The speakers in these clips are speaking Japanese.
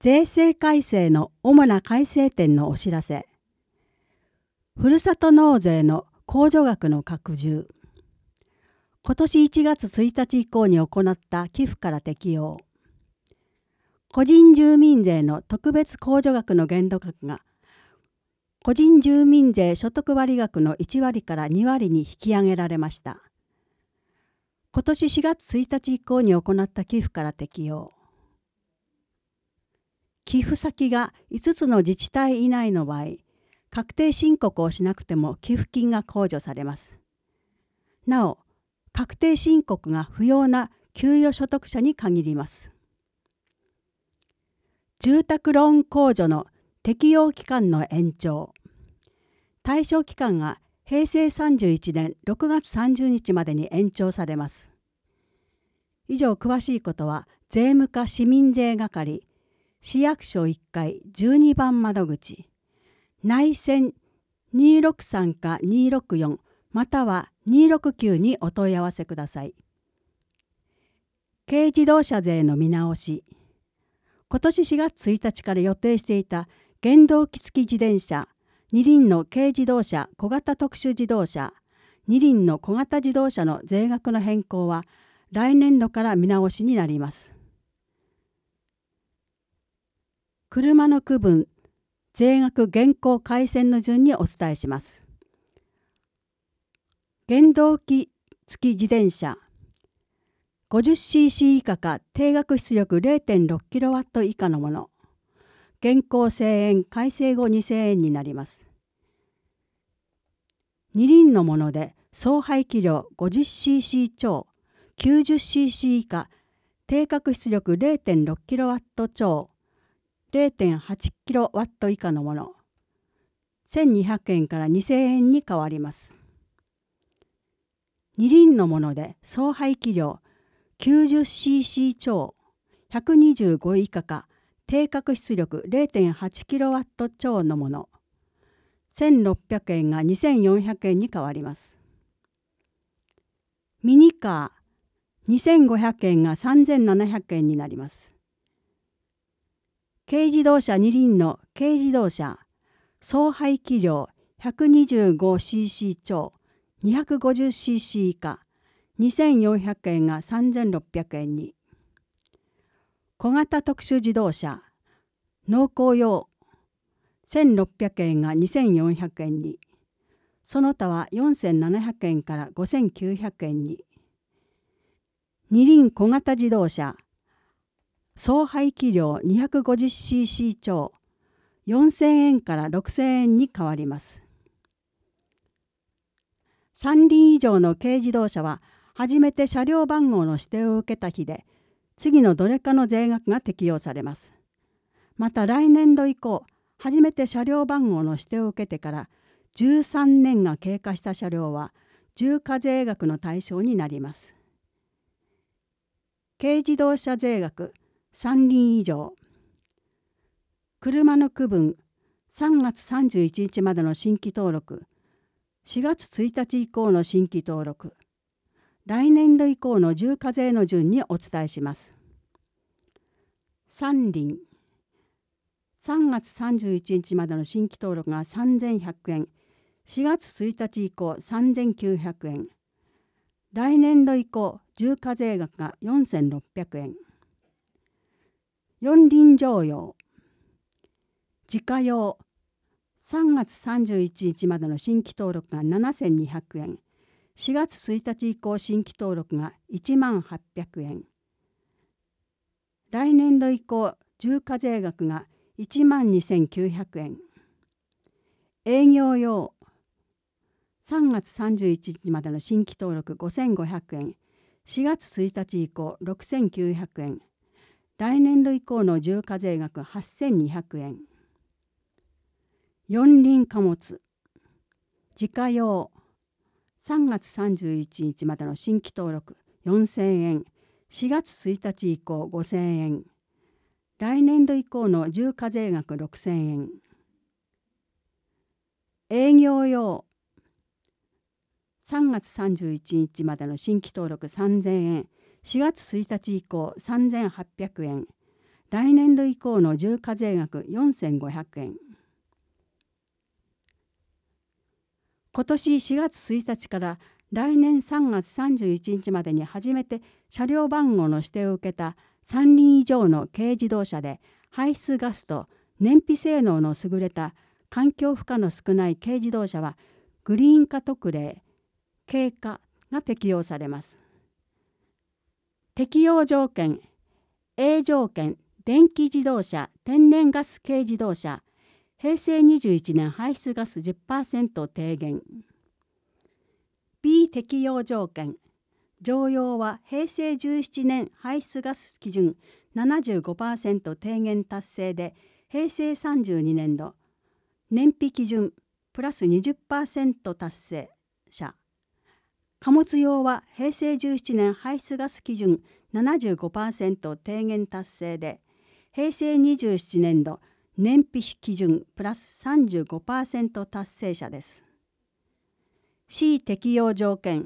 税制改正の主な改正点のお知らせ。ふるさと納税の控除額の拡充。今年1月1日以降に行った寄付から適用。個人住民税の特別控除額の限度額が個人住民税所得割額の1割から2割に引き上げられました。今年4月1日以降に行った寄付から適用。寄付先が5つの自治体以内の場合、確定申告をしなくても寄付金が控除されます。なお、確定申告が不要な給与所得者に限ります。住宅ローン控除の適用期間の延長。対象期間が平成31年6月30日までに延長されます。以上詳しいことは税務課市民税係市役所1階12番窓口内線263か264または269にお問い合わせください。軽自動車税の見直し。今年4月1日から予定していた原動機付き自転車、二輪の軽自動車、小型特殊自動車、二輪の小型自動車の税額の変更は来年度から見直しになります。車の区分、税額現行改正の順にお伝えします。原動機付き自転車、50cc 以下か定額出力 0.6kW 以下のもの。現行1000円、改正後2000円になります。二輪のもので総排気量 50cc 超、90cc 以下、定額出力 0.6kW 超、0.8kW 以下のもの。1200円から2000円に変わります。二輪のもので総排気量 90cc 超、125以下か、定額出力 0.8kW 超のもの。1600円が2400円に変わります。ミニカー、2500円が3700円になります。軽自動車二輪の軽自動車、総排気量 125cc 超、250cc 以下、2400円が3600円に。小型特殊自動車、農耕用、1600円が2400円に。その他は4700円から5900円に。二輪小型自動車、総排気量 250cc 超、4000円から6000円に変わります。3輪以上の軽自動車は、初めて車両番号の指定を受けた日で、次のどれかの税額が適用されます。また来年度以降、初めて車両番号の指定を受けてから13年が経過した車両は、重課税額の対象になります。軽自動車税額3輪以上。車の区分3月31日までの新規登録、4月1日以降の新規登録、来年度以降の重課税の順にお伝えします。3輪。3月31日までの新規登録が3100円、4月1日以降3900円、来年度以降重課税額が4600円。四輪乗用。自家用。3月31日までの新規登録が7200円、4月1日以降新規登録が10800円。来年度以降重課税額が12900円。営業用。3月31日までの新規登録5500円、4月1日以降6900円。来年度以降の重課税額8200円。四輪貨物。自家用。3月31日までの新規登録4000円、4月1日以降5000円。来年度以降の重課税額6000円。営業用。3月31日までの新規登録3000円、4月1日以降3800円。 来年度以降の重課税額4500円。今年4月1日から来年3月31日までに初めて車両番号の指定を受けた3輪以上の軽自動車で排出ガスと燃費性能の優れた環境負荷の少ない軽自動車はグリーン化特例軽化が適用されます。適用条件 A 条件電気自動車天然ガス軽自動車平成21年排出ガス 10% 低減。 B 適用条件乗用は平成17年排出ガス基準 75% 低減達成で平成32年度燃費基準プラス 20% 達成者。貨物用は平成17年排出ガス基準 75% 低減達成で平成27年度燃費基準プラス 35% 達成者です。C 適用条件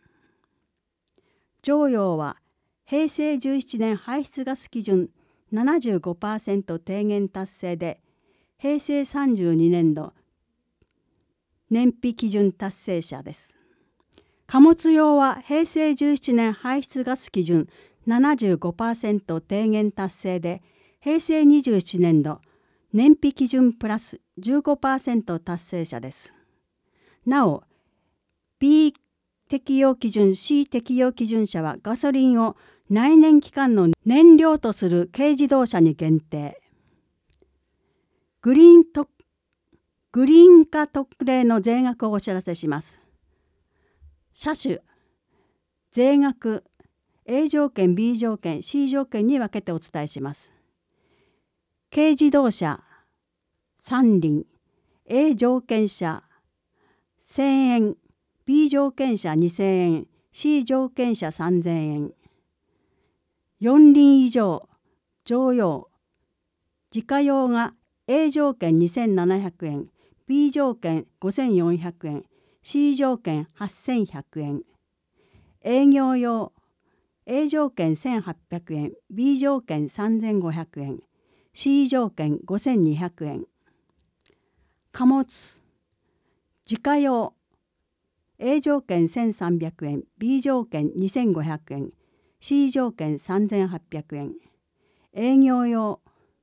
乗用は平成17年排出ガス基準 75% 低減達成で平成32年度燃費基準達成者です。貨物用は平成17年排出ガス基準 75% 低減達成で平成27年度燃費基準プラス 15% 達成者です。なお B 適用基準 C 適用基準者はガソリンを内燃機関の燃料とする軽自動車に限定。グリーン化特例の税額をお知らせします。車種税額 A 条件 B 条件 C 条件に分けてお伝えします。軽自動車3輪 A 条件車1000円 B 条件車2000円 C 条件車3000円。4輪以上乗用自家用が A 条件2700円 B 条件5400円 C 条件8100円。営業用 A 条件1800円 B 条件3500円 C 条件5200円。貨物自家用 A 条件1300円 B 条件2500円 C 条件3800円。営業用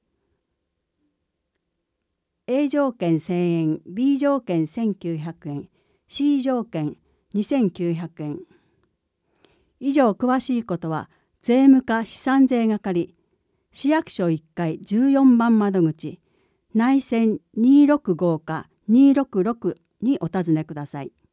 A 条件1000円 B 条件1900円 C 条件2900円。以上詳しいことは税務課資産税係市役所1階14番窓口内線265か266にお尋ねください。